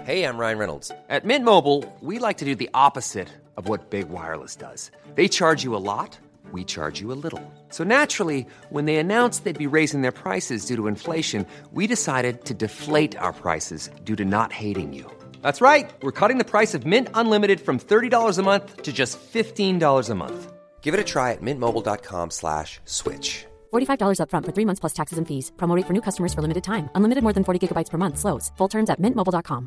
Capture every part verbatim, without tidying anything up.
Hey, I'm Ryan Reynolds. At Mint Mobile, we like to do the opposite of what Big Wireless does. They charge you a lot, we charge you a little. So naturally, when they announced they'd be raising their prices due to inflation, we decided to deflate our prices due to not hating you. That's right. We're cutting the price of Mint Unlimited from thirty dollars a month to just fifteen dollars a month. Give it a try at mintmobile.com slash switch. forty-five dollars up front for three months plus taxes and fees. Promo rate for new customers for limited time. Unlimited more than forty gigabytes per month. Slows full terms at mint mobile dot com.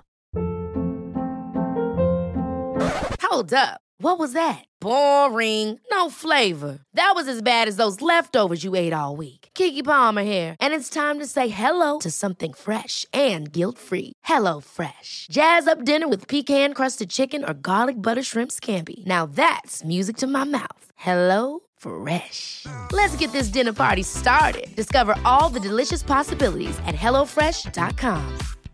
Hold up. What was that? Boring. No flavor. That was as bad as those leftovers you ate all week. Keke Palmer here, and it's time to say hello to something fresh and guilt-free. Hello Fresh. Jazz up dinner with pecan-crusted chicken or garlic butter shrimp scampi. Now that's music to my mouth. Hello Fresh. Let's get this dinner party started. Discover all the delicious possibilities at hello fresh dot com.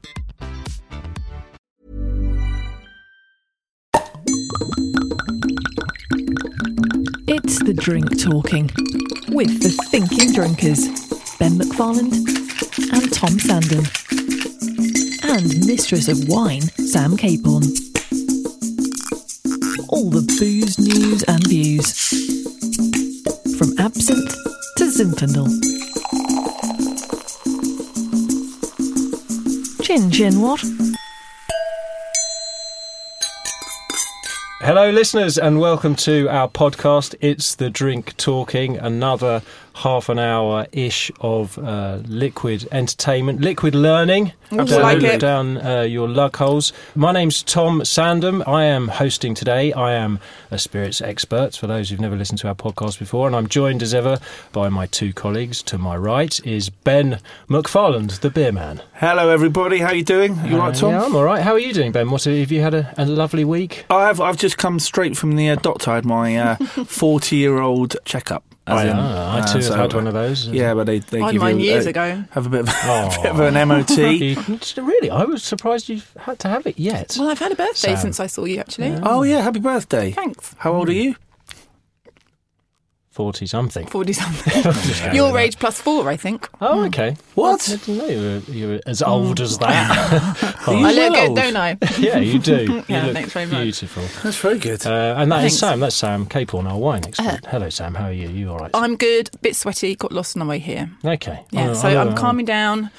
It's The Drink Talking with the Thinking Drinkers, Ben McFarland and Tom Sandham, and Mistress of Wine, Sam Caporn. All the booze, news and views, from absinthe to Zinfandel. Chin chin what? Hello listeners and welcome to our podcast. It's The Drink Talking, another half an hour-ish of uh, liquid entertainment, liquid learning Ooh, down, like it. down uh, your lug holes. My name's Tom Sandham. I am hosting today. I am a spirits expert, for those who've never listened to our podcast before, and I'm joined as ever by my two colleagues. To my right is Ben McFarland, the beer man. Hello everybody, how you doing? You all right, Tom? Uh, yeah, I'm all right. How are you doing, Ben? What, have you had a, a lovely week? I've I've just come straight from the uh, doctor. I had my forty-year-old checkup. I, in, uh, I too uh, have so, had one of those. Yeah, but they, they I had give mine you years uh, ago. have a bit of, Oh. a bit of an M O T. You- really? I was surprised you've had to have it yet. Well, I've had a birthday Sam. since I saw you, actually. Oh yeah, happy birthday! Thanks. How old are you? forty-something. forty-something. Your age plus four, I think. Oh, okay. What? I didn't know you were, you were as old as that. Are you I look well good, old? don't I? Yeah, you do. Yeah, you look thanks very much. beautiful. That's very good. Uh, and that is Thanks. Sam. That's Sam Caporn, our wine expert. Hello, Sam. How are you? You all right? I'm good, a bit sweaty, got lost on the way here. Okay. Yeah, I- so I- I'm I- calming down.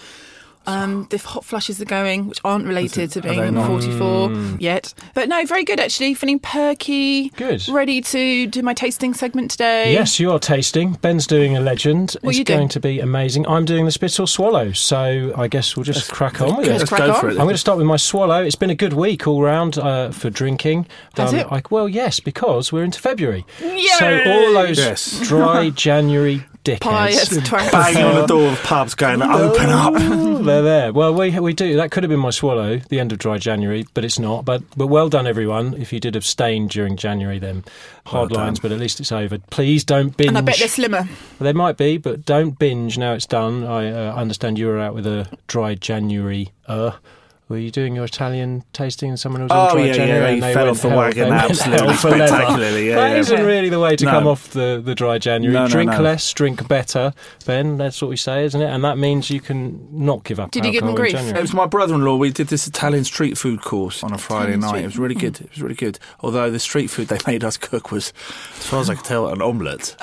Um, the hot flushes are going, which aren't related to Are they being not? forty-four yet. But no, very good actually, feeling perky. Good. Ready to do my tasting segment today. Yes, you're tasting. Ben's doing a legend. What it's you going doing? to be amazing. I'm doing the spit or swallow. So I guess we'll just crack on with it. Let's crack go on. for it. I'm going to start with my swallow. It's been a good week all round uh, for drinking. Has it? Like, well, yes, because we're into February. Yay! So all those Yes. dry January dickheads. Pious twats. Banging on the door of pubs, going, "Open up!" Oh, they're there. Well, we we do. That could have been my swallow, the end of dry January, but it's not. But but well done, everyone. If you did abstain during January, then hard Well lines. done. But at least it's over. Please don't binge. And I bet they're slimmer. They might be, but don't binge now it's done. I uh, understand you were out with a dry January. Uh, were you doing your Italian tasting and someone was on Oh dry yeah, January? yeah, and he they fell went off the hell- wagon they went absolutely hell for leather. spectacularly. Yeah, That yeah. isn't really the way to No. come off the, the dry January. No, no, drink no. less, drink better, Ben. That's what we say, isn't it? And that means you can not give up. Did you give him alcohol in grief? January. It was my brother-in-law. We did this Italian street food course on a Friday Italian night. street- It was really good. It was really good. Although the street food they made us cook was, as far as I could tell, an omelette.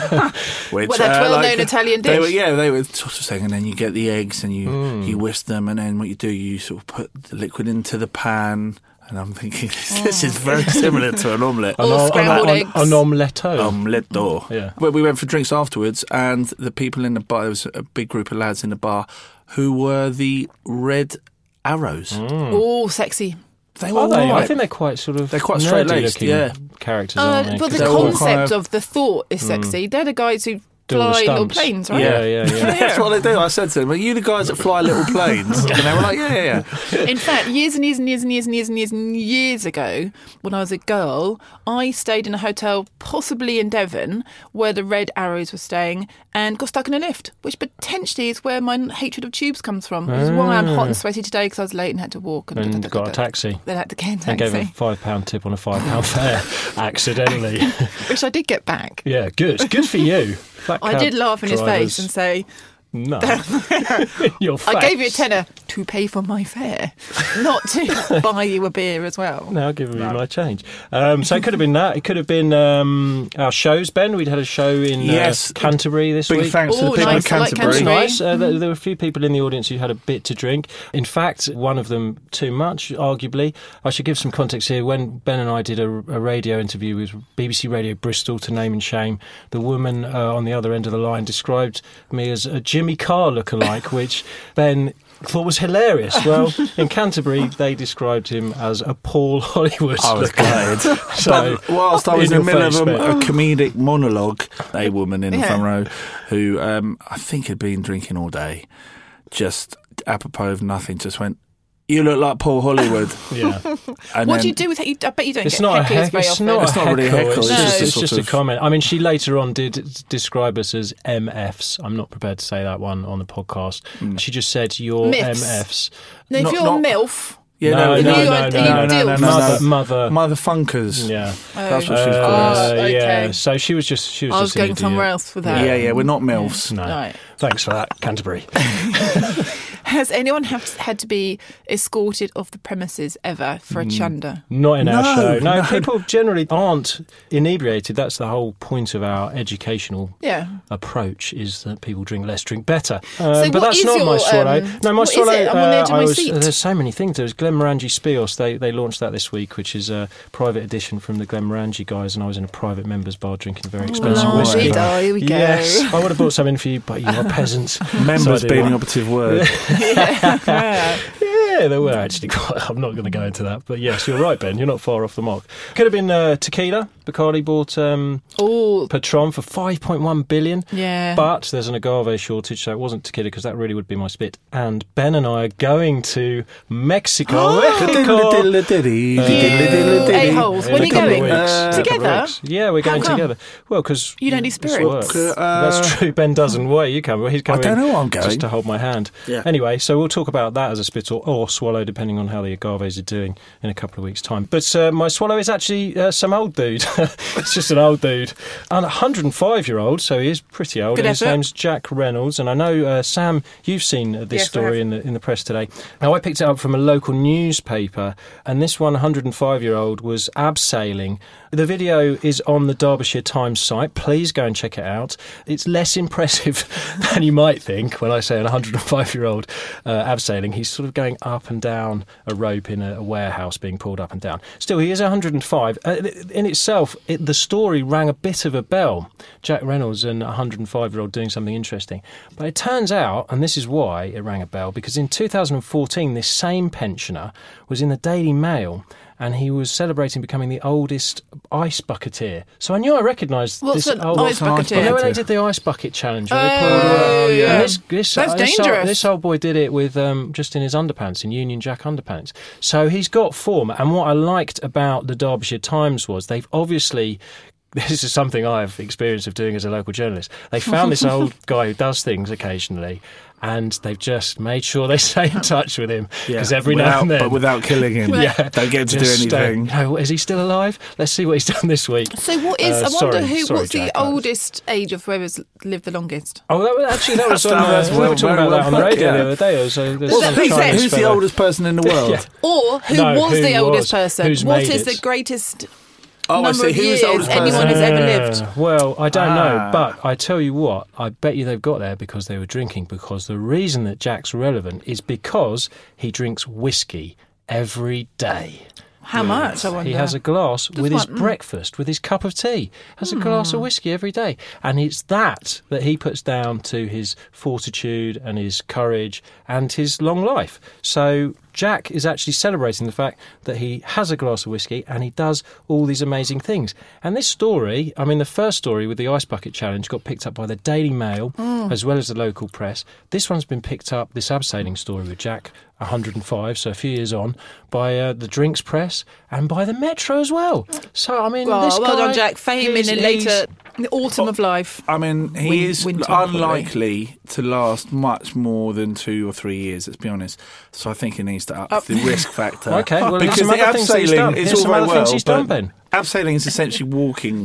Which, Well, that's uh, well-known like, Italian They were, dish. yeah, they were sort of saying, and then you get the eggs and you Mm. you whisk them, and then what you do, you sort of put the liquid into the pan. And I'm thinking, this is very similar to an omelette. All An- scrambled an, eggs. An omeletto. Omeletto. Yeah. But we went for drinks afterwards, and the people in the bar, there was a big group of lads in the bar who were the Red Arrows. Oh, sexy. They were Are they? all I right. think they're quite sort of They're quite nerdy straight-laced, looking yeah. characters, Uh, aren't they? well, 'Cause the they're all concept kind of- of the thought is sexy. They're the guys who do all the fly little stunts. planes, right? Yeah, yeah, yeah. That's what they do. I said to them, are you the guys that fly little planes? And they were like, yeah, yeah, yeah. In fact, years and years and years and years and years and years and years ago, when I was a girl, I stayed in a hotel, possibly in Devon, where the Red Arrows were staying, and got stuck in a lift, which potentially is where my hatred of tubes comes from. Which is why I'm hot and sweaty today, because I was late and had to walk. And, And got a taxi. Then I had to get a And gave a taxi, five pound tip on a five pound fare, accidentally. which I did get back. Yeah, good. Good for you. Flat I cab did laugh in his drivers. face and say, No. Your I gave you a face. tenner to pay for my fare, not to buy you a beer as well. No, I'll give you my change. Um, so it could have been that. It could have been um, our shows, Ben. We'd had a show in Yes. uh, Canterbury this Big week. thanks to the Ooh, people nice. of I like Canterbury. It was Canterbury. nice. Uh, there, there were a few people in the audience who had a bit to drink. In fact, one of them too much, arguably. I should give some context here. When Ben and I did a, a radio interview with B B C Radio Bristol, to name and shame, the woman uh, on the other end of the line described me as a Jimmy Carr lookalike, which Ben thought was hilarious. Well, in Canterbury, they described him as a Paul Hollywood I was lookalike. glad. So, but whilst I was in, in the your middle of face, a, a comedic monologue, a woman in the Yeah. front row who um, I think had been drinking all day, just apropos of nothing, just went, "You look like Paul Hollywood." yeah. And What then, do you do with it? I bet you don't It's get not a hecklers heck, very it's often. not, It's a not really a heckle, heckle, It's it's just, just a it's sort just a of- comment. I mean, she later on did d- describe us as M Fs. I'm not prepared to say that one on the podcast. She just said you're Myths. M Fs. No, if Not- you're not- a MILF, Yeah, no, no, no, if no, you no, are- no, you no, deal- no, no, Mother, no. mother. Mother Funkers. Yeah. That's what she was Uh, calling us. Oh, okay. Yeah. So she was just. She was I was just an going idiot. somewhere else with that. Yeah, yeah, we're not MILFs. No. Right. Thanks for that, Canterbury. Has anyone have, had to be escorted off the premises ever for a chunder? Not in our No, show. No, no. people generally aren't inebriated. That's the whole point of our educational Yeah. approach, is that people drink less, drink better. Um, So but what that's is not your, my swallow. um, no, my what is swallow. it? I'm on the edge of uh, I my was- seat. There's so many things. There's Glenmorangie Spios. They they launched that this week, which is a private edition from the Glenmorangie guys. And I was in a private members bar drinking very expensive Lovely. whiskey. Oh, here we go. Yes, I would have bought some in for you, but you are peasants. Members So I being didn't. the operative word. Yeah, they were actually quite. I'm not going to go into that, but yes, you're right, Ben. You're not far off the mark. Could have been uh, tequila. Bacardi bought um, Oh, Patron for five point one billion. yeah. But there's an agave shortage, so it wasn't tequila because that really would be my spit. And Ben and I are going to Mexico. Mexico. Eight holes. When In are a you couple of going? weeks. Uh, In a couple of Together? weeks. Yeah, we're going How come? together. Well, because You don't need spirits. Uh, That's true. Ben doesn't. Where are you coming? He's coming. don't know where I'm going. Just to hold my hand. Yeah. Anyway, so we'll talk about that as a spit or, or swallow, depending on how the agaves are doing in a couple of weeks' time. But uh, my swallow is actually uh, some old dude. It's just an old dude, and a one hundred five year old, so he is pretty old. Good and his effort. name's Jack Reynolds, and I know uh, Sam, you've seen uh, this Yes, I story have. in the in the press today. Now I picked it up from a local newspaper, and this one hundred five year old was abseiling. The video is on the Derbyshire Times site. Please go and check it out. It's less impressive than you might think when I say an one hundred five year old uh, abseiling. He's sort of going up and down a rope in a, a warehouse, being pulled up and down. Still, he is one hundred five. Uh, in itself, it, the story rang a bit of a bell. Jack Reynolds and a one hundred five year old doing something interesting. But it turns out, and this is why it rang a bell, because in two thousand fourteen, this same pensioner was in the Daily Mail, and he was celebrating becoming the oldest ice bucketeer. So I knew I recognised What's this an old... ice an ice bucketeer? You know when they bucketeer? did the ice bucket challenge? Where they Oh, pulled away? yeah. And this, this, That's this dangerous. Old, this old boy did it with um, just in his underpants, in Union Jack underpants. So he's got form. And what I liked about the Derbyshire Times was they've obviously... This is something I've experienced of doing as a local journalist. They found this old guy who does things occasionally, and they've just made sure they stay in touch with him, because every without, now and then... but without killing him. Yeah. Don't get him to Just, do uh, anything. no, is he still alive? Let's see what he's done this week. So what is? Uh, I wonder sorry, who. sorry, what's Jack, the I was- oldest age of whoever's lived the longest? Oh, that was, actually, that was That's- on, uh, that's we well- were talking very about well that on the put, radio yeah. the other day. So there's Well, some that makes Chinese sense. Who's the fella- oldest person in the world? Yeah. Or who No, was who the oldest was? person? Who's What made is it? the greatest Oh, I number see. of Who's years the oldest anyone person? has ever Ah, lived? Well, I don't know, Ah. but I tell you what, I bet you they've got there because they were drinking, because the reason that Jack's relevant is because he drinks whiskey every day. How much? I wonder. He has a glass with his one- mm. breakfast, with his cup of tea. Has a glass of whiskey every day. And it's that that he puts down to his fortitude and his courage and his long life. So Jack is actually celebrating the fact that he has a glass of whiskey and he does all these amazing things. And this story, I mean, the first story with the Ice Bucket Challenge got picked up by the Daily Mail as well as the local press. This one's been picked up, this abseiling story with Jack, one hundred five, so a few years on, by uh, the Drinks Press and by the Metro as well. So, I mean, Well, this well guy... done, Jack. Fame in he's- the he's- later, in the autumn of life. I mean, he Win- is winter, probably. unlikely to last much more than two or three years, let's be honest. So I think he needs to up, Up. the risk factor. Okay, well, here's because some the other things that he's done. abseiling is Here's some all very other well, things he's but done, Ben. abseiling is essentially walking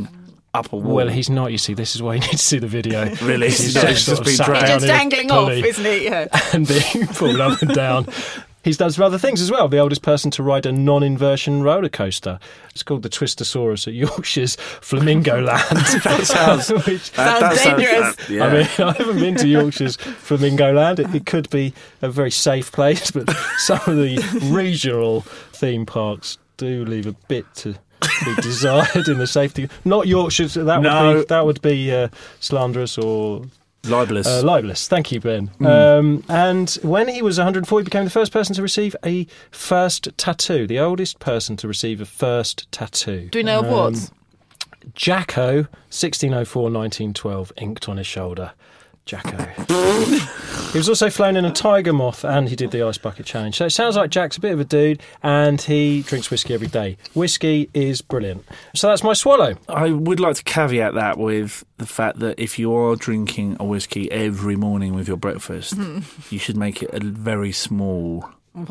up a wall. Well, he's not, you see. This is why you need to see the video. Really? He's No, just, he's sort just of been sat dragged. down Just in a dangling off, pulley isn't he? Yeah. and being pulled up and down. He's done some other things as well. The oldest person to ride a non-inversion roller coaster. It's called the Twistosaurus at Yorkshire's Flamingo Land. That sounds, Which, that, Sounds that dangerous. that- yeah. I mean, I haven't been to Yorkshire's Flamingo Land. It, it could be a very safe place, but some of the regional theme parks do leave a bit to be desired in the safety. Not Yorkshire's. That would No. be that would be uh, slanderous or libelous. uh, libelous. Thank you, Ben. Mm. Um, and when he was one hundred four, he became the first person to receive a first tattoo. The oldest person to receive a first tattoo. Do we know of Um, what? Jacko, sixteen oh four, nineteen twelve, inked on his shoulder. Jacko. He was also flown in a tiger moth, and he did the ice bucket challenge. So it sounds like Jack's a bit of a dude, and he drinks whiskey every day. Whiskey is brilliant. So that's my swallow. I would like to caveat that with the fact that if you are drinking a whiskey every morning with your breakfast, you should make it a very small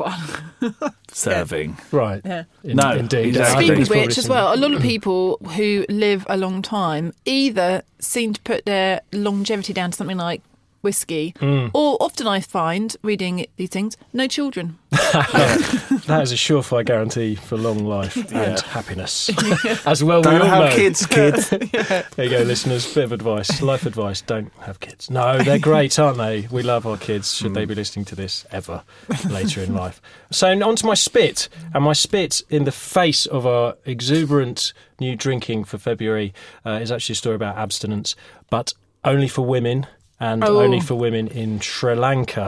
serving. Right. Yeah. In- No, indeed. exactly. I think Speaking it's of probably which, as some- well, a lot of people who live a long time either seem to put their longevity down to something like whiskey, Mm. or often I find, reading these things, no children. That is a surefire guarantee for long life and happiness. As well, we Don't all have know. kids, kids. There you go, listeners. Bit of advice, life advice: don't have kids. No, they're great, aren't they? We love our kids. Should they be listening to this ever later in life? So on to my spit, and my spit in the face of our exuberant new drinking for February uh, is actually a story about abstinence, but only for women. And Oh. only for women in Sri Lanka.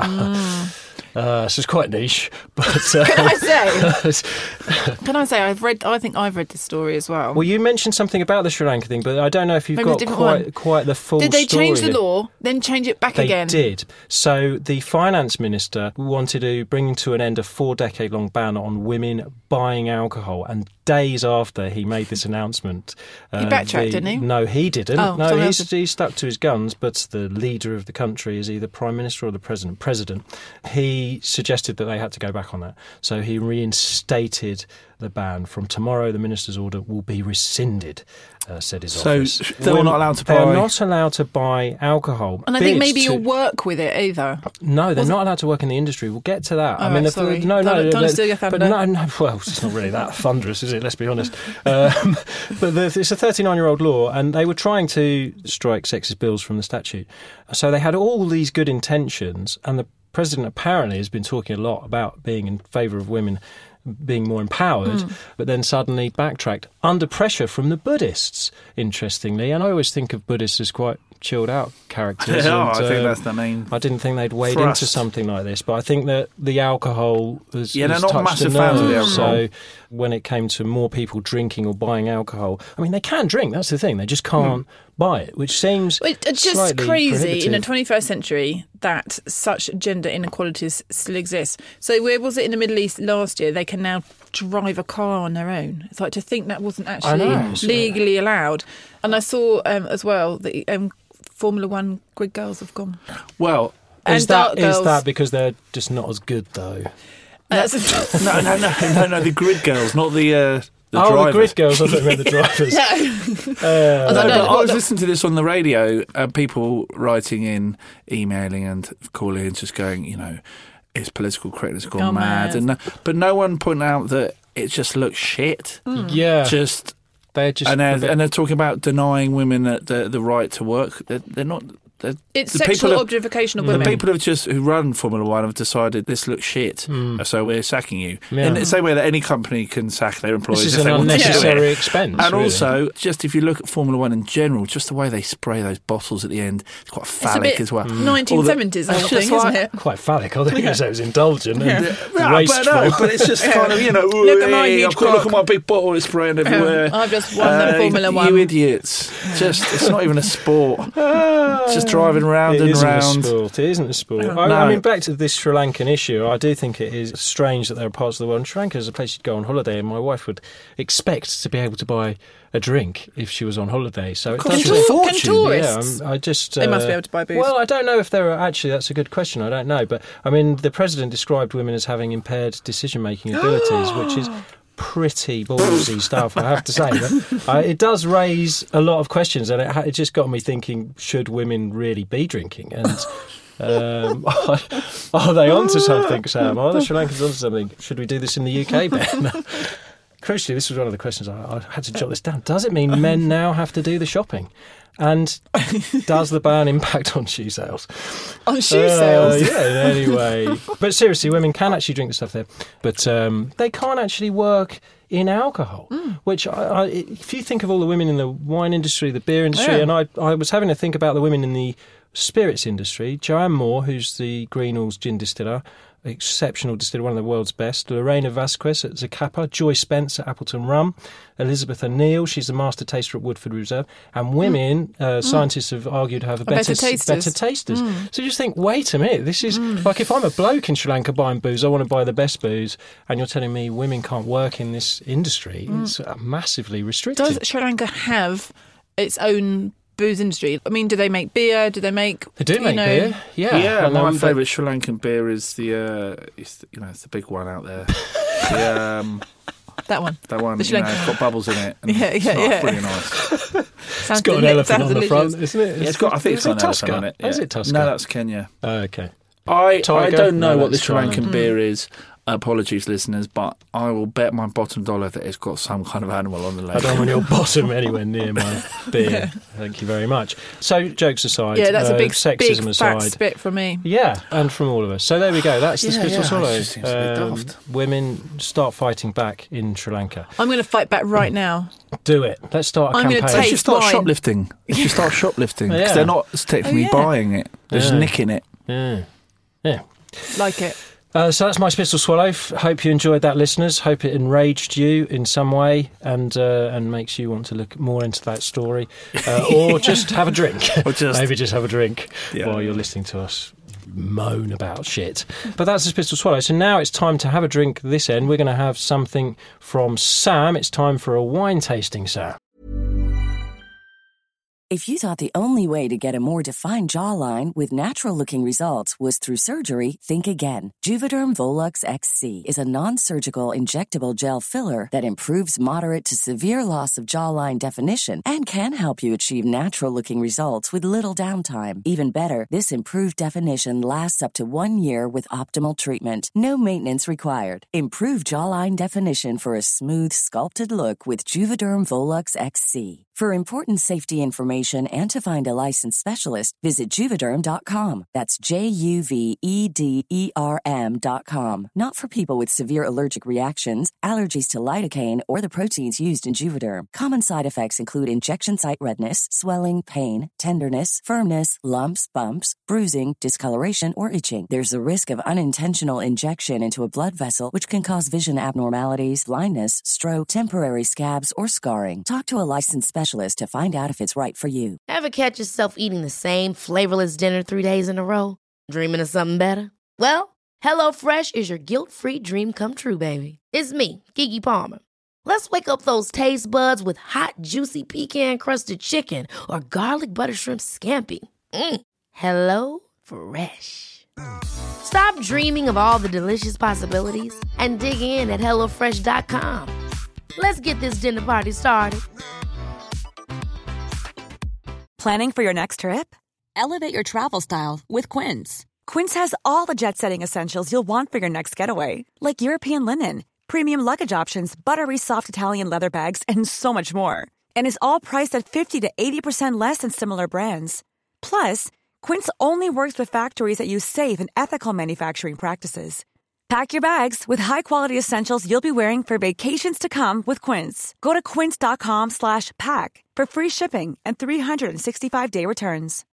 Uh, so it's quite niche, but uh, Can I say? Can I say I've read? I think I've read this story as well. well, you mentioned something about the Sri Lanka thing, but I don't know if you've Maybe a got different quite one. quite the full. Did they story change the of it. law, then change it back They again? did. So the finance minister wanted to bring to an end a four-decade-long ban on women buying alcohol, and days after he made this announcement, He backtracked, didn't he? No, he didn't. Oh, no, someone he's, else he stuck to his guns. But the leader of the country is either prime minister or the president. President. He suggested that they had to go back on that, so he reinstated the ban. From tomorrow, the minister's order will be rescinded. Uh, said his So office. they're Women- not allowed to They are buy- not allowed to buy alcohol. And I think Bids maybe to- you'll work with it either. no, they're Wasn't- not allowed to work in the industry. We'll get to that. All I mean, right, if- sorry. no, no, Don't- don't but- steal your but thunder. no, no. Well, it's not really that thunderous, is it? Let's be honest. Um, but the, it's a thirty-nine-year-old law, and they were trying to strike sexist bills from the statute. So they had all these good intentions, and the president apparently has been talking a lot about being in favour of women being more empowered, Mm. but then suddenly backtracked under pressure from the Buddhists, interestingly. And I always think of Buddhists as quite chilled out characters. Yeah, and, I think uh, that's the main. I didn't think they'd wade thrust. into something like this, but I think that the alcohol has, Yeah, they're has not touched massive the fans of the nerves. alcohol. So when it came to more people drinking or buying alcohol, I mean, they can drink. That's the thing. They just can't buy it, which seems Well, It's just slightly crazy in the prohibitive. twenty-first century that such gender inequalities still exist. So where was it in the Middle East last year? They can now drive a car on their own. It's like to think that wasn't actually know, it's- legally allowed. And I saw um, as well that um, Formula One grid girls have gone. Well, Is and that dark is girls. that because they're just not as good though? That's- no, no, no, no, no. The grid girls, not the uh, the oh, drivers. the grid girls. I thought you meant the drivers. no. Uh, I No, don't know but I what was the- listening to this on the radio, and people writing in, emailing, and calling, and just going, you know, it's political correctness gone Gone mad, mad. and no, but no one pointing out that it just looks shit. yeah, Just they're just and a they're, bit- and they're talking about denying women the the, the right to work. They're, they're not. They're, It's the sexual people have- objectification of The women. people have just who run Formula One have decided this looks shit, so we're sacking you. Yeah. In the same way that any company can sack their employees this is if an they want to do it. unnecessary expense. And really. also, just if you look at Formula One in general, just the way they spray those bottles at the end, it's quite It's a phallic bit as well. nineteen seventies All whole the- thing, it's just isn't like- it? quite phallic. I think it was indulgent and Yeah, wasteful. but no, but it's just kind of, you know, Look at my "Hey, huge I've got, look at cock." my big bottle, it's spraying everywhere. I've just won the Formula you One. idiots. Just, it's not even a sport. just driving round It and isn't round. a sport. It isn't a sport. I, No. I mean, back to this Sri Lankan issue, I do think it is strange that there are parts of the world. And Sri Lanka is a place you'd go on holiday, and my wife would expect to be able to buy a drink if she was on holiday. So it course, does it's a Can fortune. tourists? Yeah, I'm- I just They must uh, be able to buy booze. Well, I don't know if there are actually. That's a good question. I don't know, but I mean, the president described women as having impaired decision-making abilities, which is pretty ballsy stuff, I have to say. But, uh, it does raise a lot of questions, and it, ha- it just got me thinking, should women really be drinking? And um, are, are they onto something, Sam? Are the Sri Lankans onto something? Should we do this in the U K, Ben? Crucially, this was one of the questions I, I had to jot this down. Does it mean men now have to do the shopping? And does the ban impact on shoe sales? On shoe uh, sales? Yeah, anyway. But seriously, women can actually drink the stuff there, but um, they can't actually work in alcohol, mm. which, I, I, if you think of all the women in the wine industry, the beer industry, yeah. and I, I was having to think about the women in the spirits industry. Joanne Moore, who's the Greenall's gin distiller, exceptional distiller, one of the world's best. Lorena Vasquez at Zacapa, Joy Spence at Appleton Rum, Elizabeth O'Neill, she's the master taster at Woodford Reserve, and women, mm. uh, scientists have argued have a better, better tasters. better tasters. Mm. So you just think, wait a minute, this is mm. like if I'm a bloke in Sri Lanka buying booze, I want to buy the best booze, and you're telling me women can't work in this industry. Mm. It's uh, massively restricted. Does Sri Lanka have its own booze industry? I mean, do they make beer? Do they make? They do make know... beer. Yeah, yeah. and my um, favourite Sri Lankan beer is the, uh, it's the, you know, it's the big one out there. the, um, that one. That one. The you know, it's got bubbles in it. And yeah, yeah, it's not yeah. really nice. It's got deli- an elephant on the delicious. front, isn't it? Yeah, it's got. I think it's got an elephant on it. Yeah. Is it Tusker? No, that's Kenya. Oh, okay. I I don't know no, what the Sri Lankan mm. beer is. Apologies, listeners, but I will bet my bottom dollar that it's got some kind of animal on the label. I don't want your bottom anywhere near my beer. Yeah. Thank you very much. So, jokes aside, yeah, that's uh, a big sexism big aside, fat spit from me. Yeah, and from all of us. So there we go. That's the yeah, Spittle yeah, Swallow. It seems a bit Um, daft. women start fighting back in Sri Lanka. I'm going to fight back right now. Do it. Let's start a I'm campaign. gonna Let's just start wine. shoplifting. Let's just start shoplifting because Yeah. they're not technically Oh, yeah. buying it; they're just Yeah. nicking it. Yeah, yeah. Like it. Uh, so that's my Spittle Swallow. F- Hope you enjoyed that, listeners. Hope it enraged you in some way and uh, and makes you want to look more into that story, uh, or just have a drink. Or just- maybe just have a drink Yeah. while you're listening to us moan about shit. But that's the Spittle Swallow. So now it's time to have a drink. This end, we're going to have something from Sam. It's time for a wine tasting, Sam. If you thought the only way to get a more defined jawline with natural-looking results was through surgery, think again. Juvederm Volux X C is a non-surgical injectable gel filler that improves moderate to severe loss of jawline definition and can help you achieve natural-looking results with little downtime. Even better, this improved definition lasts up to one year with optimal treatment. No maintenance required. Improve jawline definition for a smooth, sculpted look with Juvederm Volux X C. For important safety information and to find a licensed specialist, visit Juvederm dot com. That's J U V E D E R M dot com. Not for people with severe allergic reactions, allergies to lidocaine, or the proteins used in Juvederm. Common side effects include injection site redness, swelling, pain, tenderness, firmness, lumps, bumps, bruising, discoloration, or itching. There's a risk of unintentional injection into a blood vessel, which can cause vision abnormalities, blindness, stroke, temporary scabs, or scarring. Talk to a licensed specialist to find out if it's right for you. Ever catch yourself eating the same flavorless dinner three days in a row? Dreaming of something better? Well, HelloFresh is your guilt-free dream come true, baby. It's me, Keke Palmer. Let's wake up those taste buds with hot, juicy pecan-crusted chicken or garlic butter shrimp scampi. Mm. Hello Fresh. Stop dreaming of all the delicious possibilities and dig in at hello fresh dot com. Let's get this dinner party started. Planning for your next trip? Elevate your travel style with Quince. Quince has all the jet-setting essentials you'll want for your next getaway, like European linen, premium luggage options, buttery soft Italian leather bags, and so much more. And is all priced at fifty to eighty percent less than similar brands. Plus, Quince only works with factories that use safe and ethical manufacturing practices. Pack your bags with high-quality essentials you'll be wearing for vacations to come with Quince. Go to quince dot com slash pack for free shipping and three sixty-five day returns.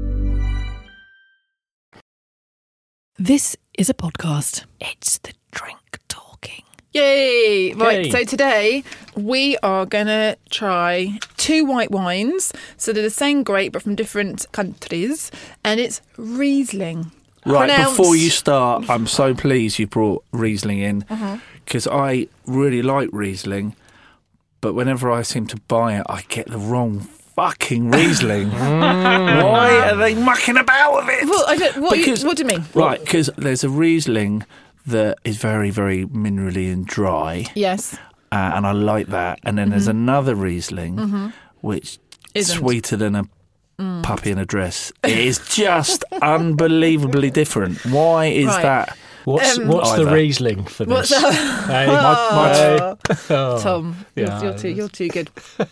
This is a podcast. It's the drink talking. Yay! Right, Yay. so today we are going to try two white wines. So they're the same grape but from different countries. And it's Riesling. Right, Pronounced- before you start, I'm so pleased you brought Riesling in because I really like Riesling, but whenever I seem to buy it, I get the wrong fucking Riesling. Why are they mucking about with it? Well, I don't, what, you- Because- what do you mean? Right, because there's a Riesling that is very, very minerally and dry. Yes. uh, and I like that. And then mm-hmm. there's another Riesling, mm-hmm. which is sweeter than a mm. puppy in a dress. It is just unbelievably different. Why is right. that? What's um, what's the Riesling for this? What's hey, oh, my, my oh. Tom, you're, yeah. you're too you're too good.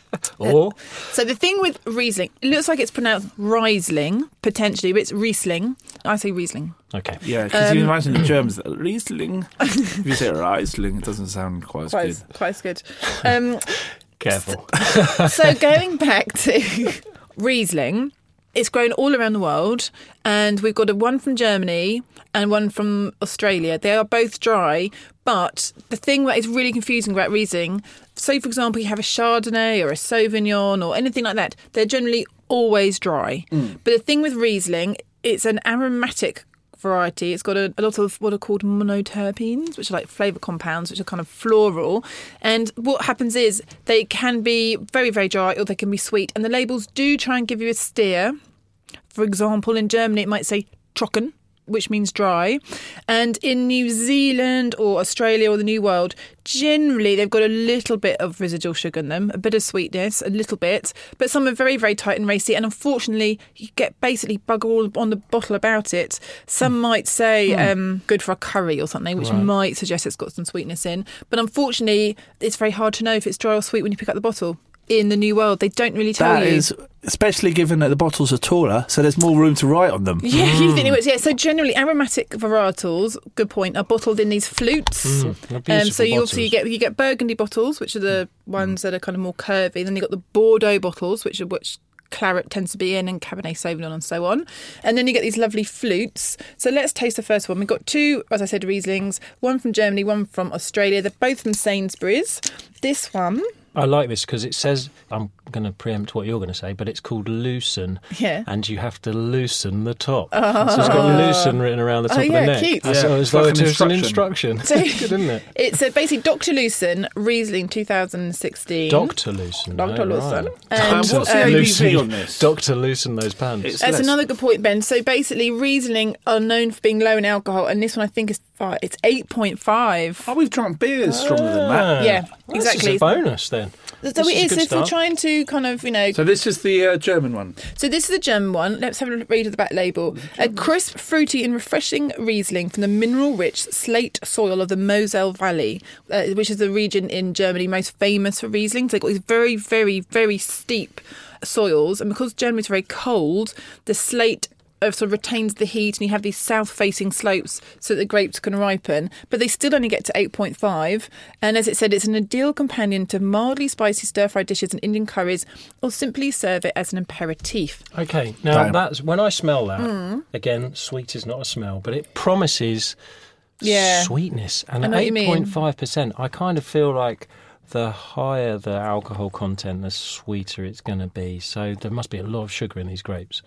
Or so the thing with Riesling, it looks like it's pronounced Riesling potentially, but it's Riesling. I say Riesling. Okay. Yeah, because um, you imagine the Germans Riesling. If you say Riesling, it doesn't sound quite as quite good. As, quite as good. Um, Careful. So, so going back to Riesling. It's grown all around the world, and we've got a one from Germany and one from Australia. They are both dry, but the thing that is really confusing about Riesling, say, for example, you have a Chardonnay or a Sauvignon or anything like that, they're generally always dry. Mm. But the thing with Riesling, it's an aromatic variety. It's got a, a lot of what are called monoterpenes, which are like flavour compounds, which are kind of floral. And what happens is they can be very, very dry or they can be sweet. And the labels do try and give you a steer. For example, in Germany, it might say trocken, which means dry. And in New Zealand or Australia or the New World, generally they've got a little bit of residual sugar in them, a bit of sweetness, a little bit. But some are very, very tight and racy. And unfortunately, you get basically bugger all on the bottle about it. Some mm. might say mm. um, good for a curry or something, which right. might suggest it's got some sweetness in. But unfortunately, it's very hard to know if it's dry or sweet when you pick up the bottle. In the New World, they don't really tell that you. That is, especially given that the bottles are taller, so there's more room to write on them. Yeah, mm. you think it was. Yeah, so generally aromatic varietals, good point, are bottled in these flutes. Mm, um, so you also you get you get Burgundy bottles, which are the ones that are kind of more curvy. Then you got the Bordeaux bottles, which are which claret tends to be in, and Cabernet Sauvignon and so on. And then you get these lovely flutes. So let's taste the first one. We've got two, as I said, Rieslings, one from Germany, one from Australia. They're both from Sainsbury's. This one... I like this because it says, I'm going to preempt what you're going to say, but it's called Lucerne. Yeah. And you have to loosen the top. Oh. So it's got Lucerne written around the top oh, of yeah, the neck. Cute. Yeah, so it's like it's an instruction. So, good, isn't it? It's uh, basically Doctor Lucerne, Riesling two thousand sixteen. Doctor Lucerne. Doctor Oh, Lucerne. Right. And, um, what's the um, A B V on this? Doctor Loosen those pants. It's That's less. another good point, Ben. So basically, Riesling are known for being low in alcohol, and this one I think is five. It's eight point five. Oh, we've drunk beers stronger than that. Yeah, well, exactly. That's a bonus then. So This it is a is. good If we're start. trying to kind of, you know. So this is the uh, German one. So this is the German one. Let's have a read of the back label. A crisp, fruity and refreshing Riesling from the mineral-rich slate soil of the Moselle Valley, uh, which is the region in Germany most famous for Riesling. So they've got these very, very, very steep soils. And because Germany's very cold, the slate uh, sort of retains the heat, and you have these south-facing slopes so that the grapes can ripen. But they still only get to eight point five. And as it said, it's an ideal companion to mildly spicy stir-fried dishes and Indian curries, or simply serve it as an aperitif. Okay, now Damn. that's when I smell that. Mm. Again, sweet is not a smell, but it promises Yeah. sweetness. I And know at what you eight mean. point five percent, I kind of feel like the higher the alcohol content, the sweeter it's going to be. So there must be a lot of sugar in these grapes.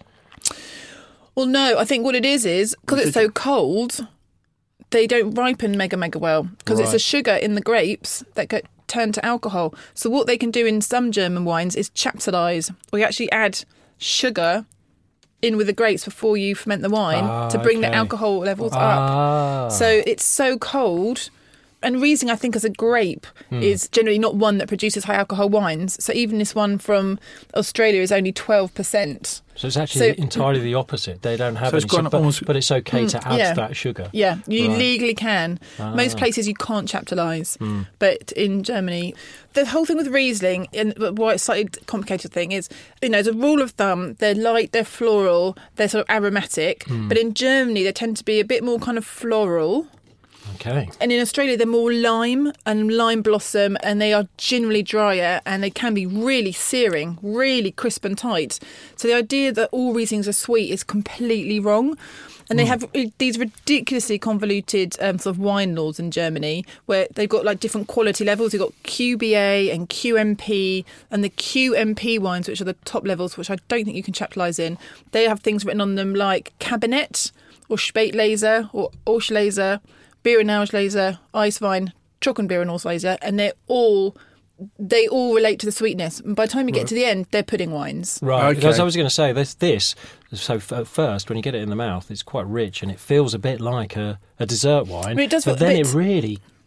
Well, no, I think what it is is, because it's so cold, they don't ripen mega, mega well. Because it's Right. the sugar in the grapes that get turned to alcohol. So what they can do in some German wines is chaptalize, or you actually add sugar in with the grapes before you ferment the wine Ah, to bring the okay. alcohol levels Ah. up. So it's so cold. And Riesling, I think, as a grape, Hmm. is generally not one that produces high alcohol wines. So even this one from Australia is only twelve percent. So it's actually So- entirely the opposite. They don't have So it's any, so, gone but, almost- but it's okay to add yeah. that sugar. Yeah, you Right. legally can. Most places you can't chaptalize, but in Germany, the whole thing with Riesling, and why it's a slightly complicated thing is, you know, as a rule of thumb, they're light, they're floral, they're sort of aromatic. But in Germany, they tend to be a bit more kind of floral. Okay. And in Australia, they're more lime and lime blossom, and they are generally drier, and they can be really searing, really crisp and tight. So the idea that all Rieslings are sweet is completely wrong. And they have these ridiculously convoluted um, sort of wine laws in Germany, where they've got like different quality levels. You've got Q B A and Q M P, and the Q M P wines, which are the top levels, which I don't think you can chaptalise in. They have things written on them like Cabernet or Spätlese or Auslese, Beerenauslese, Eiswein, Trockenbeerenauslese, and they're all they all relate to the sweetness. And by the time you get to the end, they're pudding wines. Right, Okay. because I was going to say this. This so f- at first, when you get it in the mouth, it's quite rich and it feels a bit like a, a dessert wine. But it does but feel- then but it really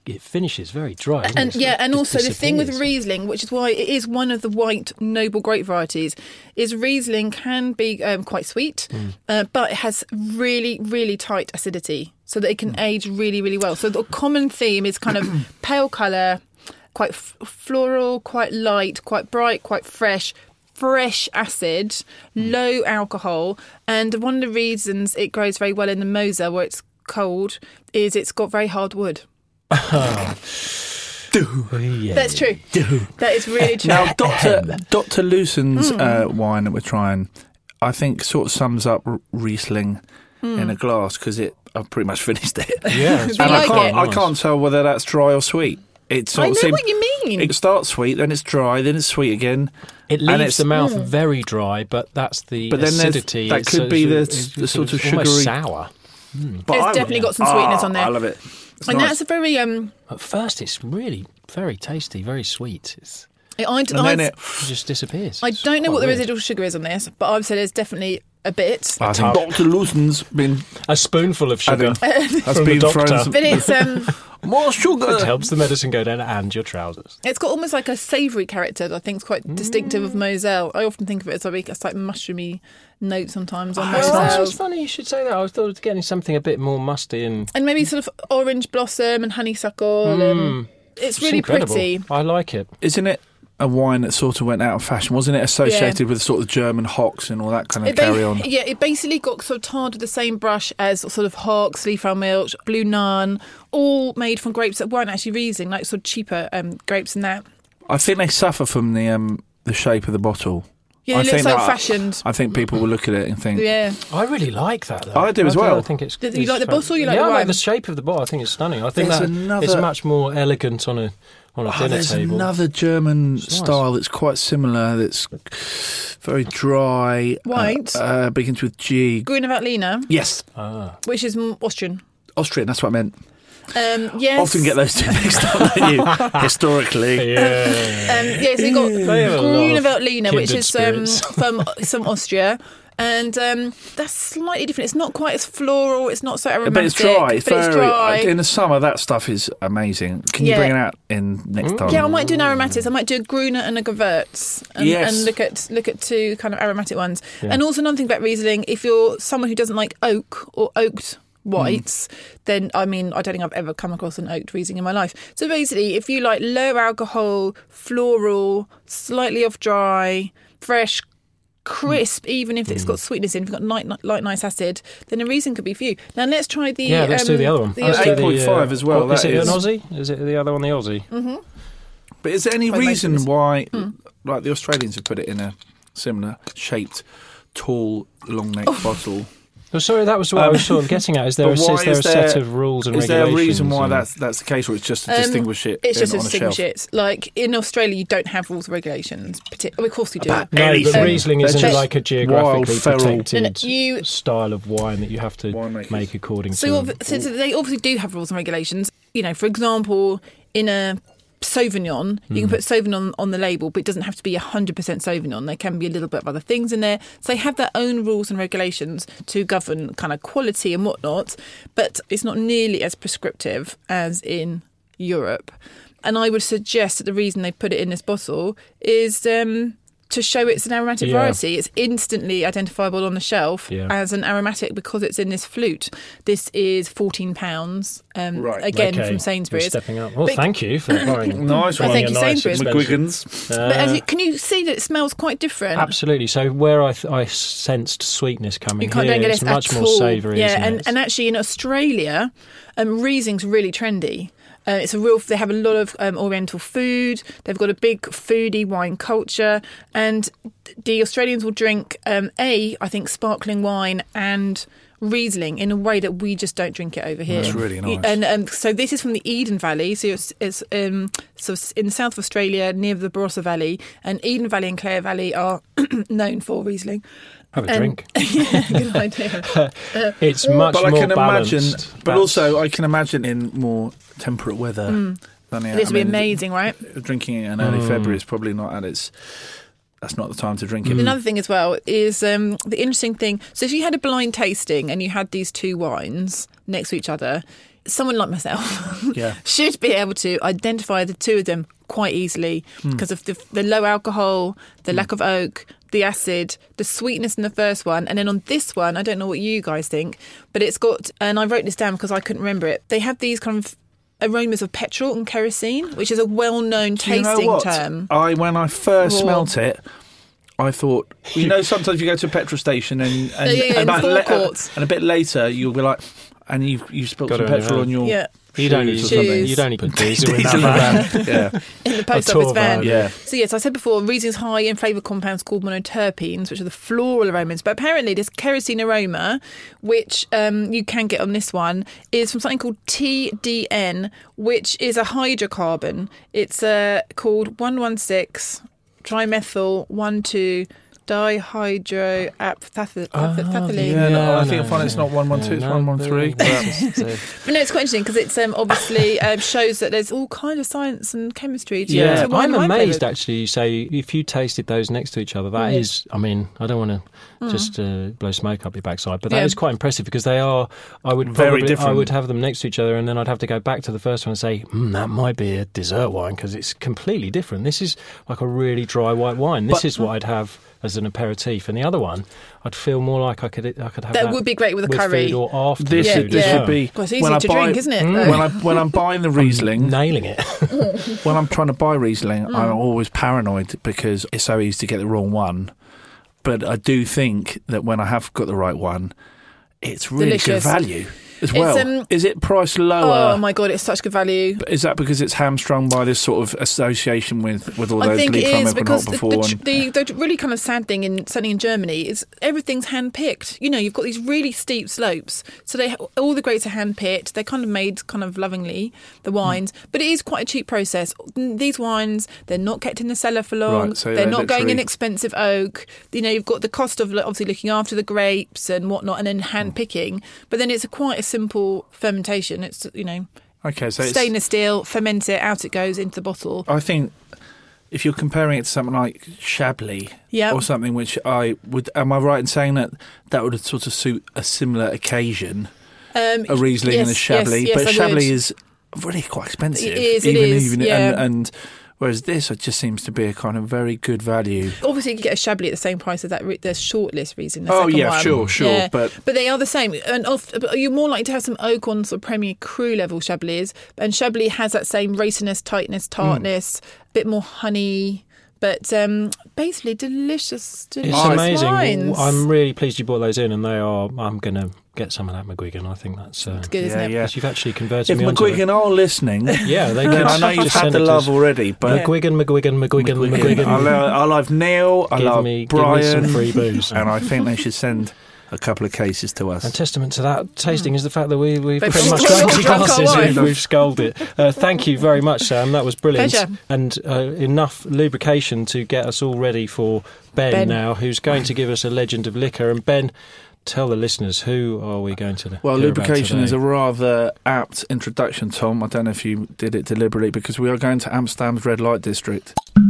it finishes very dry. Doesn't And it? yeah, It and just also the thing with disappears. Riesling, which is why it is one of the white noble grape varieties, is Riesling can be um, quite sweet, Mm. uh, but it has really, really tight acidity, so that it can Mm. age really, really well. So the common theme is kind of pale colour, quite f- floral, quite light, quite bright, quite fresh. Fresh acid, Mm. low alcohol, and one of the reasons it grows very well in the Moselle, where it's cold, is it's got very hard wood. Yeah. That's true. That is really true. Now, Doctor Doctor Lewson's uh, wine that we're trying, I think, sort of sums up R- Riesling in a glass because it. I've pretty much finished it. Yeah, it's Do you and I like can't. it? I can't tell whether that's dry or sweet. It sort I of know seems- what you mean. It starts sweet, then it's dry, then it's sweet again. It and leaves it's- the mouth very dry, but that's the But then there's- acidity. that It's could so- be the- it's- the it's sort of almost sugary- sour. But It's I- definitely got some sweetness Oh, on there. I love it. It's and nice. that's a very um. At first, it's really very tasty, very sweet. It's, I, I, and then it. it just disappears. I It's don't know quite what the weird. residual sugar is on this, but I've said there's definitely a bit. I think Doctor Lewson's been A spoonful of sugar adding, has from the been doctor. thrown some, But it's um, more It sugar. helps the medicine go down and your trousers. it's got almost like a savoury character that I think is quite distinctive of Moselle. I often think of it as like it's like mushroomy note sometimes on Oh, it's Moselle. funny you should say that. I thought it was getting something a bit more musty and And maybe sort of orange blossom and honeysuckle. And it's really incredible. pretty. I like it. Isn't it a wine that sort of went out of fashion? Wasn't it associated with sort of German hocks and all that kind of It ba- carry on? Yeah, it basically got sort of tarred with the same brush as sort of Hock, Sleafeld-Milch, Blue Nun, all made from grapes that weren't actually Riesling, like sort of cheaper um, grapes and that. I think they suffer from the um, the shape of the bottle. Yeah, I it looks think that- old-fashioned. I think people will look at it and think, Yeah. I really like that, though. I do as well. I think it's. Do you it's like the fun. bottle or you like yeah, the I like wine? the shape of the bottle. I think it's stunning. I think There's that another- it's much more elegant on a on a oh, dinner there's table. another German It's nice. style that's quite similar, that's very dry. White. Uh, uh, begins with G. Grüne Veltliner, Yes, Ah. which is mm, Austrian. Austrian, that's what I meant. Um, yes. Often get those two mixed up, don't you? Historically. Yeah. Um, yeah, so you've got They have a lot Grüne of Veltliner, which kindred is um, spirits. from some Austria. And um, that's slightly different. It's not quite as floral. It's not so aromatic. But it's dry. But It's it's very, dry. In the summer, that stuff is amazing. Can you Yeah. bring it out in next time? Yeah, I might do an aromatics. I might do a Gruner and a Gewürz, and, Yes. and look at look at two kind of aromatic ones. And also another thing about Riesling, if you're someone who doesn't like oak or oaked whites, then I mean I don't think I've ever come across an oaked Riesling in my life. So basically, if you like low alcohol, floral, slightly off dry, fresh, crisp, even if it's got sweetness in, if you've got light, light nice acid, then a Riesling could be for you. Now let's try the Yeah, let's do um, the other one. the Let's other- do the, eight point five as well, Is that it is- an Aussie? Is it the other one, the Aussie? But is there any By most reason of us. why, like the Australians have put it in a similar shaped, tall, long necked Oh. bottle? Oh, sorry, that was what I was sort of getting at. Is there, a, But is why there is a set there- of rules and Is there regulations? a reason why and- that's that's the case, or it's just to Um, distinguish it? It's in- just to on a distinguish shelf? it. Like in Australia, you don't have rules and regulations. Partic- oh, of course you do. About No, but anything. Riesling They're isn't just like a wild, geographically feral- protected No, no, you- style of wine that you have to Winemakers. make according So, to. ob- so, so they obviously do have rules and regulations. You know, for example, in a Sauvignon, you can put Sauvignon on the label, but it doesn't have to be one hundred percent Sauvignon. There can be a little bit of other things in there. So they have their own rules and regulations to govern kind of quality and whatnot, but it's not nearly as prescriptive as in Europe. And I would suggest that the reason they put it in this bottle is um, to show it's an aromatic Yeah. variety. It's instantly identifiable on the shelf Yeah. as an aromatic because it's in this flute. This is fourteen pounds, um, Right. again Okay, from you're Sainsbury's. stepping up. Well, But- thank you for buying. Nice Well, one. thank you, Nice, Sainsbury's. expensive. McGuigan's. Uh, But as you, can you see that it smells quite different? Absolutely. So where I, th- I sensed sweetness coming You can't here, don't get it's it much at more all. savoury. Yeah, isn't and, it? and actually in Australia, um, Riesling's really trendy. Uh, it's a real. They have a lot of um, Oriental food. They've got a big foodie wine culture, and the Australians will drink um, a, I think, sparkling wine and Riesling in a way that we just don't drink it over here. That's really nice. And um, so this is from the Eden Valley. So it's, it's um, so it's in the south of Australia, near the Barossa Valley, and Eden Valley and Clare Valley are known for Riesling. Have a And- drink. yeah, good idea. It's much But I more can imagine, balanced. but That's- also I can imagine in more temperate weather. Than here. This I would be mean, amazing, right? Drinking it in early Mm. February is probably not at its. That's not the time to drink it. Another thing as well is um, the interesting thing. So if you had a blind tasting and you had these two wines next to each other, someone like myself Yeah. should be able to identify the two of them quite easily because of the, the low alcohol, the lack of oak, the acid, the sweetness in the first one. And then on this one, I don't know what you guys think, but it's got, and I wrote this down because I couldn't remember it, they have these kind of aromas of petrol and kerosene, which is a well-known Do you know tasting what? term. I when I first Raw. smelt it, I thought, you know, sometimes you go to a petrol station and and, Yeah, yeah, in about forecourts. and a bit later you'll be like, and you you spilled Got some it on your petrol hand. on your Yeah. You don't need shoes to or put, something. you don't need to put diesel in Diesel that in van. yeah. In the post A tour office van. van. Yeah. So yes, I said before, Riesling's high in flavour compounds called monoterpenes, which are the floral aromas. But apparently this kerosene aroma, which um, you can get on this one, is from something called T D N, which is a hydrocarbon. It's uh, called one one six trimethyl one two dihydroaphthalate. Oh, Yeah, no, Yeah, I think no, I find it's no. not one one two, it's Yeah, one one three. no, But it's, uh, But no, it's quite interesting because it's um, obviously um, shows that there's all kind of science and chemistry to, Yeah, to wine I'm wine amazed flavours. actually. You say if you tasted those next to each other, that Mm. is, I mean, I don't want to just uh, blow smoke up your backside, but that Yeah. is quite impressive because they are. I would Very probably, I different. would have them next to each other, and then I'd have to go back to the first one and say mm, that might be a dessert wine because it's completely different. This is like a really dry white wine. This But- is what I'd have as an aperitif, and the other one, I'd feel more like I could I could have That that, would be great with a with curry. food or after this the Yeah, food this as yeah. well. would be Well, it's easy when I to buy drink, isn't it? Mm. though? when I when I'm buying the Riesling. Nailing it. When I'm trying to buy Riesling, Mm. I'm always paranoid because it's so easy to get the wrong one. But I do think that when I have got the right one, it's really Delicious. good value as well. um, Is it priced lower? Oh my god, it's such good value. Is that because it's hamstrung by this sort of association with, with all I those think Leaf it from is Ever because Not the, Before? the, and, the, the really kind of sad thing in certainly in Germany is everything's hand picked. You know, you've got these really steep slopes, so they all the grapes are hand picked. They're kind of made kind of lovingly, the wines, but it is quite a cheap process. These wines, they're not kept in the cellar for long. Right, so they're they're not going in literally- expensive oak. You know, you've got the cost of obviously looking after the grapes and whatnot, and then hand picking. But then it's a quite a simple fermentation. It's you know. okay, so it's, Stainless steel, ferment it, out it goes into the bottle. I think if you're comparing it to something like Chablis Yeah. or something which I would, am I right in saying that that would sort of suit a similar occasion? Um, A Riesling yes, and a Chablis, yes, yes, but I Chablis would. is really quite expensive. It is, it even, is, even, yeah. and, and whereas this, it just seems to be a kind of very good value. Obviously, you can get a Chablis at the same price as that. Re- the shortlist Riesling. The Oh, second yeah, one. sure, sure, Yeah. but- but they are the same. And oft, but you're more likely to have some oak on sort of Premier Cru level Chablis, and Chablis has that same raciness, tightness, tartness, a bit more honey. But um, basically, delicious, delicious It's amazing. wines. I'm really pleased you brought those in, and they are. I'm going to get some of that McGuigan. I think that's uh, good, isn't Yeah, it? yeah. 'cause you've actually converted If me onto it. McGuigan are listening, Yeah, they then could. I know you've just had send the it to love us. already, but McGuigan, McGuigan, McGuigan, McGuigan. I love, I love Neil, I Give love me- give me Brian, some free booze. and I think they should send a couple of cases to us. And testament to that tasting is the fact that we, we've They've pretty much all drank two drunk our glasses. wine. We've, we've sculled it. Uh, thank you very much, Sam. That was brilliant. Pleasure. And uh, enough lubrication to get us all ready for Ben, Ben. now, who's going to give us a legend of liquor. And Ben, tell the listeners, who are we going to Well, hear about lubrication today? is a rather apt introduction, Tom. I don't know if you did it deliberately, because we are going to Amsterdam's red light district.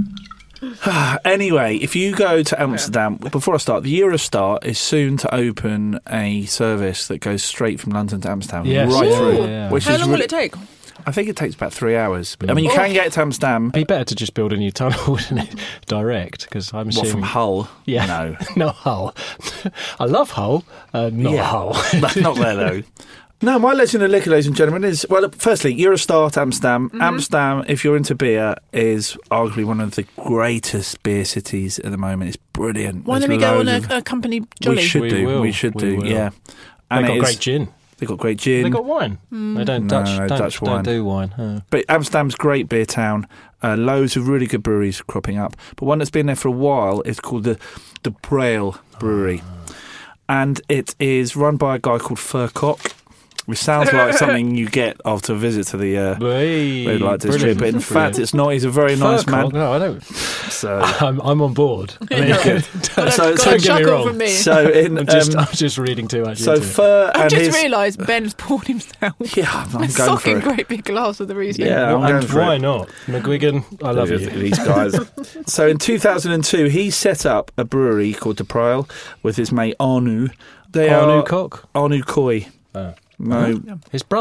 Anyway, if you go to Amsterdam, before I start, the Eurostar is soon to open a service that goes straight from London to Amsterdam, Yes. right Ooh. through. Yeah. Which How is long will really- it take? I think it takes about three hours. I mean, you Oh. can get to Amsterdam. It'd be better to just build a new tunnel, wouldn't it? Direct, because I'm What, assuming... from Hull? Yeah. No. Not Hull. I love Hull, uh, not Yeah. Hull. That's not there, though. No, my legend of liquor, ladies and gentlemen, is, well, firstly, Eurostar to Amsterdam. Mm-hmm. Amsterdam, if you're into beer, is arguably one of the greatest beer cities at the moment. It's brilliant. Why There's don't we go on loads a, of- a company jolly? We should We do. will, We should we do, will. yeah. They've And got it great is- gin. They've got great gin. They got wine. They don't No, Dutch, no, don't, Dutch don't wine. do wine. Oh. But Amsterdam's a great beer town. Uh, loads of really good breweries cropping up. But one that's been there for a while is called the the Braille Brewery. And it is run by a guy called Furcock, which sounds like something you get after a visit to the uh, Hey, red light district. brilliant, But in brilliant. fact, it's not. He's a very nice Furcock? man. No, I don't. So, I'm, I'm on board. I mean, Good. Got a, So- got so a don't get me chuckle wrong. from me. so in I'm just, um, I'm just reading too much so into it. Fur I've and just his realised Ben's poured himself yeah, I'm a going for socking it. great big glass of the Riesling. Yeah, I'm Well, going and for why it. not? McGuigan, I love you. These guys. So in two thousand two, he set up a brewery called De Prail with his mate Arnu. They Arnu are Cock? Arnu Koi. Oh. No, His brother?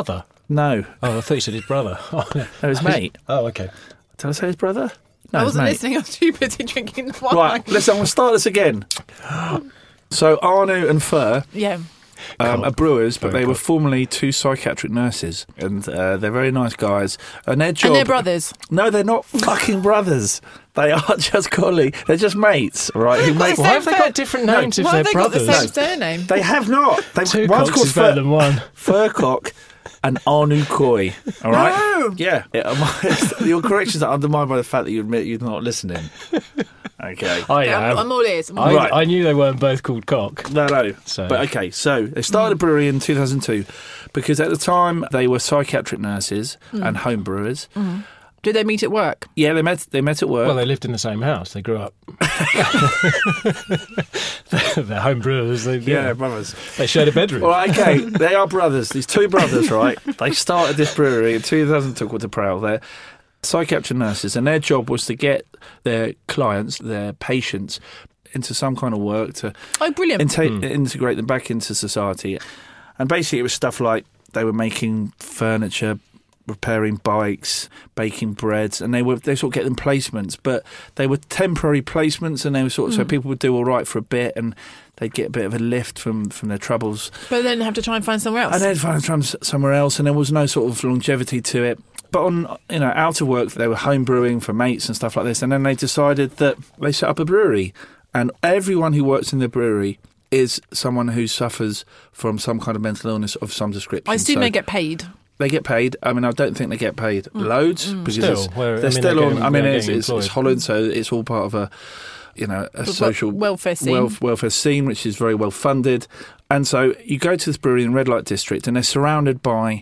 No. Oh, I thought you said his brother. Oh, no. No, his mate. Oh, okay. Did I say his brother? No, I his wasn't mate. listening. I was too busy drinking the wine. Right, listen, I'm going to start this again. So Arnu and Fur Yeah. um, are brewers, but Very they were cool. formerly two psychiatric nurses, and uh, they're very nice guys. And their job, And they're brothers. No, they're not fucking brothers. They are just colleagues. They're just mates, right? Who make? Why have they got different No, names if Why they're have they got the brothers? same surname? They have not. They've, Two one's cocks called is better Fur, than one. Furcock and Arnu Koi. All right. No. Yeah. yeah. Your corrections are undermined by the fact that you admit you're not listening. Okay. I Yeah, am. I'm, I'm all ears. I'm all I, ears. Right. I knew they weren't both called Cock. No, no. So- But okay, so they started a brewery in two thousand two because at the time they were psychiatric nurses and home brewers. Did they meet at work? Yeah, they met. They met at work. Well, they lived in the same house. They grew up. they're, they're home brewers. They, yeah, yeah, brothers. they shared a bedroom. Well, okay, they are brothers. These two brothers, right? They started this brewery in two thousand two to Prowl. They're psychiatric nurses, and their job was to get their clients, their patients, into some kind of work to Oh, brilliant. inte- integrate them back into society. And basically, it was stuff like they were making furniture, repairing bikes, baking breads, and they were they sort of get them placements, but they were temporary placements, and they were sort of so people would do all right for a bit, and they'd get a bit of a lift from from their troubles, But then have to try and find somewhere else. and they'd find them somewhere else, and there was no sort of longevity to it. But on you know out of work, they were home brewing for mates and stuff like this, and then they decided that they set up a brewery, and everyone who works in the brewery is someone who suffers from some kind of mental illness of some description. I assume So they get paid. they get paid. I mean, I don't think they get paid loads because Still, it's- where- I they're mean, still they're on. getting- I mean, they're it's, getting it's, it's employed. Holland, so it's all part of a you know a The social wel- welfare scene. welf- welfare scene, which is very well funded. And so you go to this brewery in Red Light District, and they're surrounded by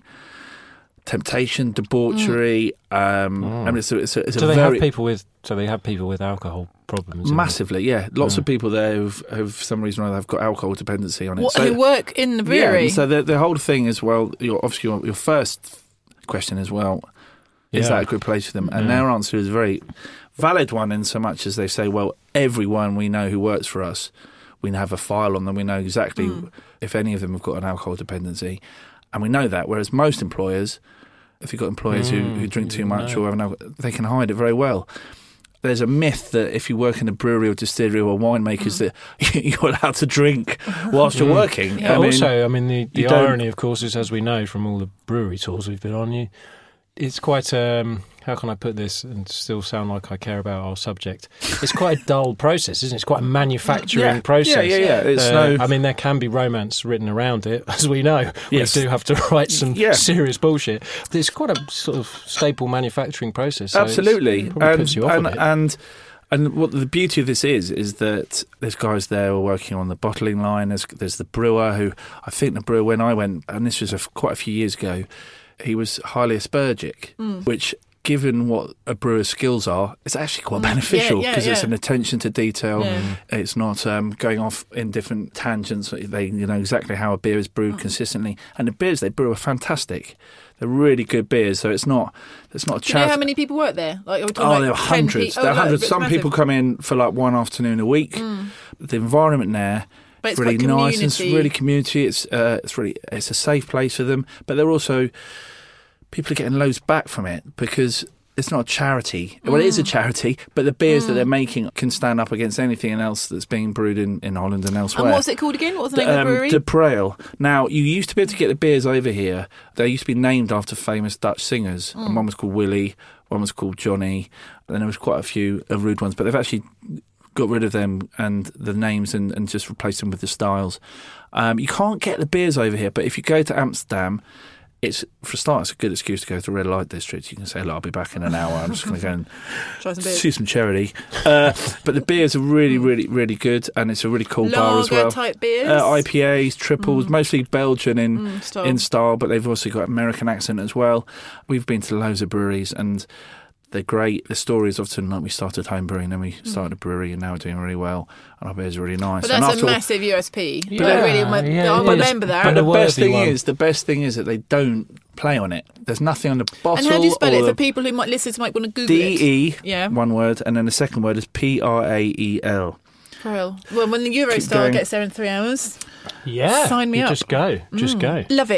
temptation, debauchery. Um, I mean, it's a, it's a, it's Do a they very have people with? So they have people with alcohol problems. in massively, yeah. Lots of people there who've, who've for some reason or other have got alcohol dependency on it. What, so, who work in the yeah, brewery? and so the, the whole thing is, well, your, obviously your, your first question is, well, is Yeah. that a good place for them? And their answer is a very valid one in so much as they say, well, everyone we know who works for us, we have a file on them. We know exactly if any of them have got an alcohol dependency. And we know that, whereas most employers, if you've got employers who, who drink too much or have an alcohol, they can hide it very well. There's a myth that if you work in a brewery or distillery or winemakers that you're allowed to drink whilst you're working. But I mean, also, I mean, the, you the don't- irony, of course, is as we know from all the brewery tours we've been on, you, it's quite, um, how can I put this and still sound like I care about our subject? It's quite a dull process, isn't it? It's quite a manufacturing Yeah, process. yeah, yeah, yeah. It's Uh, no- I mean, there can be romance written around it, as we know. Yes. We do have to write some Yeah. serious bullshit. But it's quite a sort of staple manufacturing process. So it's- Absolutely, it probably and puts you off and, a bit. and and what the beauty of this is is that there's guys there who are working on the bottling line. There's there's the brewer who I think the brewer when I went, and this was a, quite a few years ago, he was highly aspergic, which. Given what a brewer's skills are, it's actually quite beneficial yeah, because it's yeah. an attention to detail. Yeah. It's not um, going off in different tangents. They you know exactly how a beer is brewed consistently, and the beers they brew are fantastic. They're really good beers. So it's not it's not a Do you know charity. how many people work there? Like, are we talking Oh, like there are ten hundreds. pe- there are oh, like, hundreds. it's Some massive. people come in for like one afternoon a week. The environment there But is it's really quite nice and it's community. really community. It's uh, it's really it's a safe place for them. But they're also people are getting loads back from it because it's not a charity. Well, it is a charity, but the beers that they're making can stand up against anything else that's being brewed in, in Holland and elsewhere. And what's it called again? What was the name of the brewery? De Prael. Now, you used to be able to get the beers over here. They used to be named after famous Dutch singers. And one was called Willie, one was called Johnny, and then there was quite a few uh, rude ones. But they've actually got rid of them and the names and, and just replaced them with the styles. Um, you can't get the beers over here, but if you go to Amsterdam, it's for a start, it's a good excuse to go to the Red Light District. You can say, look, I'll be back in an hour. I'm just going to go and Try some beers. see some charity. Uh, but the beers are really, really, really good, and it's a really cool bar as well. Lager type beers. Uh, I P As, triples, mostly Belgian in Mm, style. in style, but they've also got American accent as well. We've been to loads of breweries, and they're great. The story is often like we started home brewing, then we started a brewery, and now we're doing really well, and our beers are really nice. But and that's after a all- massive U S P. Yeah, But I really, yeah, I it is. remember that. But And the a best worthy thing one. is, the best thing is that they don't play on it. There's nothing on the bottle. And how do you spell or it the for people who might listen to might want to Google it? D E, Yeah. one word, and then the second word is P R A E L. Well, well, when the Keep Eurostar going. gets there in three hours, Yeah, sign me you up. Just go, just go. love it.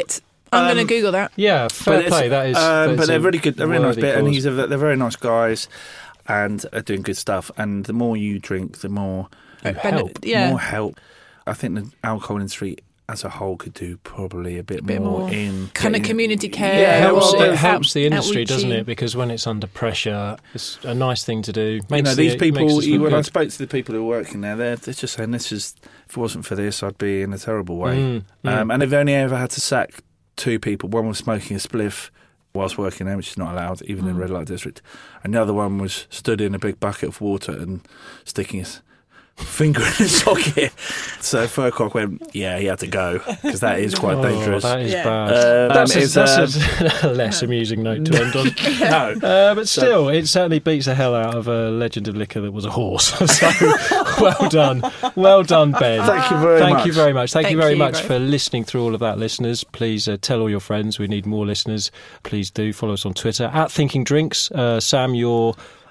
I'm Um, going to Google that. Yeah, fair it's- play. That is. um, that's but they're a really good. They're really nice worthy bit, and cause. he's a, they're very nice guys, and are doing good stuff. And the more you drink, the more help. Yeah. more help. I think the alcohol industry as a whole could do probably a bit, Bit more, more in kind of getting- community care. Yeah, It helps, well, it out- helps the industry, outreachy. doesn't it? Because when it's under pressure, it's a nice thing to do. You Makes know, the- these makes people. us You, look when I good. spoke to the people who are working there, they're, they're just saying this is. If it wasn't for this, I'd be in a terrible way. Mm, mm. Um, and they've only ever had to sack two people. One was smoking a spliff whilst working there, which is not allowed, even Mm. in red light district. And the other one was stood in a big bucket of water and sticking his finger in his socket. So Furcock went, yeah, he had to go, because that is quite Oh, dangerous. that is Yeah. bad. Um, that's a, it's, that's um, a less amusing note to end on. no. Uh, but still, it certainly beats the hell out of a legend of liquor that was a horse. So, well done. Well done, Ben. Thank you very Thank much. you very much. Thank, you Thank very you, much Greg. for listening through all of that, listeners. Please uh, tell all your friends. We need more listeners. Please do follow us on Twitter at Thinking Drinks. Uh, Sam, you're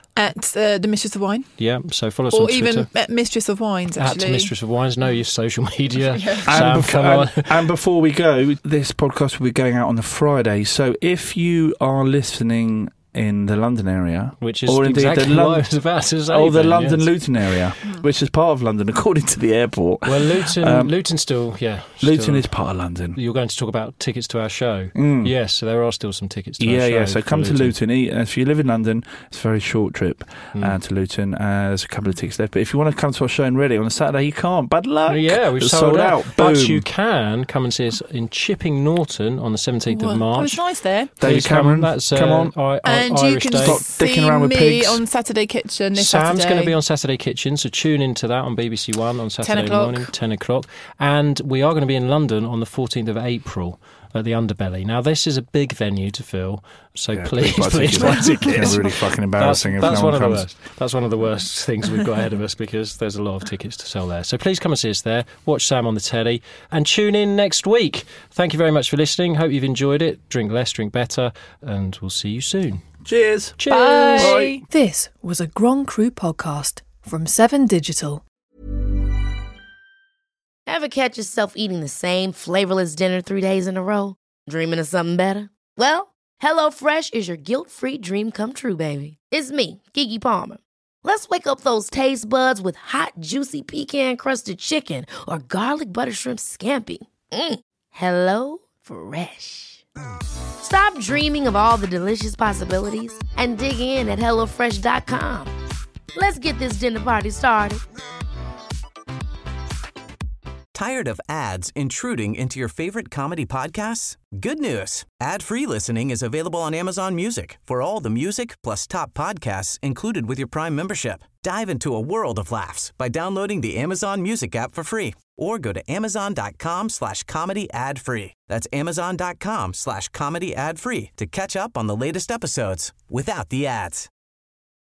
At uh, the Mistress of Wine. yeah. So follow us Or on Twitter. even at Mistress of Wines, At actually. Mistress of Wines. Know your social media. And, Sam, before, come on. and, and before we go, this podcast will be going out on the Friday. So if you are listening in the London area, Which is or indeed exactly the Lon- what I was about to say. oh, the Ben, London yes. Luton area, which is part of London according to the airport. Well, Luton, Um, Luton still, yeah. Luton still- is part of London. You're going to talk about tickets to our show. Mm. Yes, so there are still some tickets to Yeah, our show. yeah. So for come to Luton. E- If you live in London, it's a very short trip Mm. uh, to Luton. Uh, there's a couple of tickets left. But if you want to come to our show in Reading on a Saturday, you can't. Bad luck. Yeah, we've It's sold, out. But Boom. you can come and see us in Chipping Norton on the seventeenth Well, of It March. was nice there. David Please come. Cameron, That's, uh, come on. I, I, And you Irish can Day. Stop see dicking around with me pigs. on Saturday Kitchen this Sam's Saturday. going to be on Saturday Kitchen, so tune into that on B B C One on Saturday o'clock. morning, ten o'clock. And we are going to be in London on the fourteenth of April at the Underbelly. Now, this is a big venue to fill, so Yeah, please, buy please tickets. buy It's tickets. really fucking That's, embarrassing if that's no one one of the comes. worst. That's one of the worst things we've got ahead of us because there's a lot of tickets to sell there. So please come and see us there. Watch Sam on the telly and tune in next week. Thank you very much for listening. Hope you've enjoyed it. Drink less, drink better, and we'll see you soon. Cheers. Cheers. Bye. This was a Grand Cru podcast from Seven Digital. Ever catch yourself eating the same flavorless dinner three days in a row? Dreaming of something better? Well, HelloFresh is your guilt-free dream come true, baby. It's me, Keke Palmer. Let's wake up those taste buds with hot, juicy pecan-crusted chicken or garlic butter shrimp scampi. Mm. Hello Fresh. Stop dreaming of all the delicious possibilities and dig in at hello fresh dot com. Let's get this dinner party started. Tired of ads intruding into your favorite comedy podcasts? Good news. Ad-free listening is available on Amazon Music for all the music plus top podcasts included with your Prime membership. Dive into a world of laughs by downloading the Amazon Music app for free or go to amazon.com slash comedy ad free. That's amazon.com slash comedy ad free to catch up on the latest episodes without the ads.